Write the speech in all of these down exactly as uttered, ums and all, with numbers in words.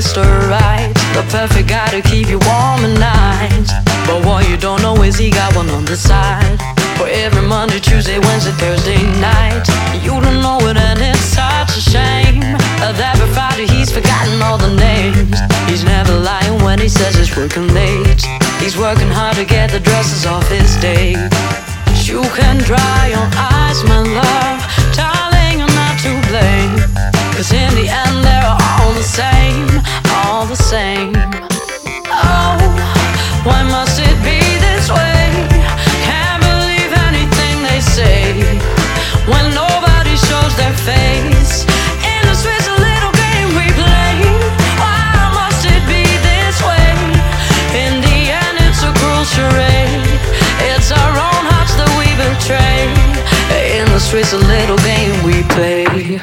Mister Right, the perfect guy to keep you warm at night. But what you don't know is he got one on the side. For every Monday, Tuesday, Wednesday, Thursday night. You don't know it and it's such a shame that by Friday he's forgotten all the names. He's never lying when he says he's working late. He's working hard to get the dresses off his date. You can dry your eyes, my love, darling, I'm not to blame. Cause in the end they're all the same, all the same. Oh, why must it be this way? Can't believe anything they say when nobody shows their face. In the Swiss a little game we play. Why must it be this way? In the end it's a cruel charade. It's our own hearts that we betray. In the Swiss a little game we play.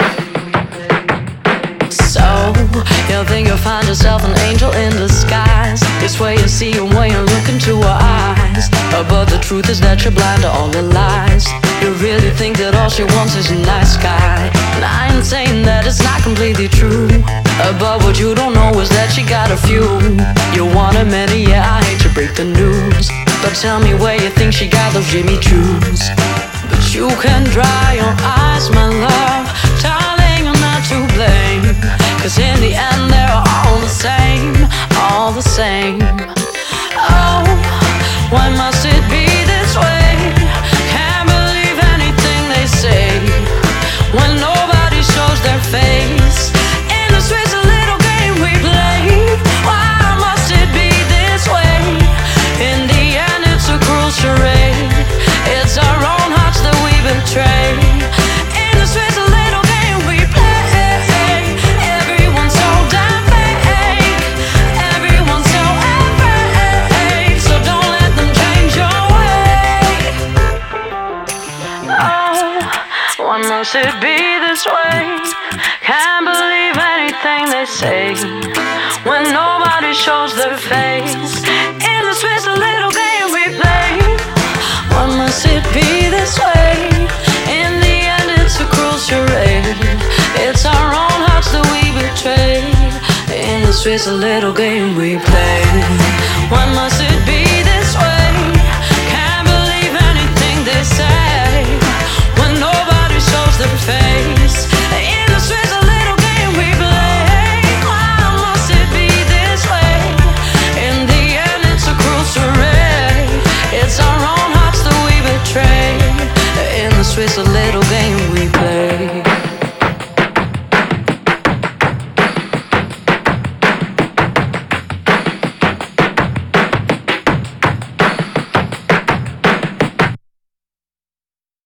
So, you think you'll find yourself an angel in disguise. It's where you see her when you look into her eyes. Uh, But the truth is that you're blind to all the lies. You really think that all she wants is a nice guy. And I ain't saying that it's not completely true, uh, but what you don't know is that she got a few. You want a many, yeah, I hate to break the news, but tell me where you think she got those Jimmy Choos. But you can dry your eyes, my love, darling, I'm not to blame. Cause in the end they're all the same, all the same. Oh, why must it be this way? Can't believe anything they say when nobody shows their face. In the Swiss a little game we play. Why must it be this way? In the end it's a cruel charade. It's our own hearts that we betray. In the Swiss a little game we play. Everyone's so damn fake. Everyone's so afraid. So don't let them change your way. Oh, why must it be this way? Can't believe anything they say when nobody shows their face. In the Swiss a little game we play. Why must it be this way? In the end it's a cruel charade. It's our own hearts that we betray. In the Swiss a little game we play. Why must it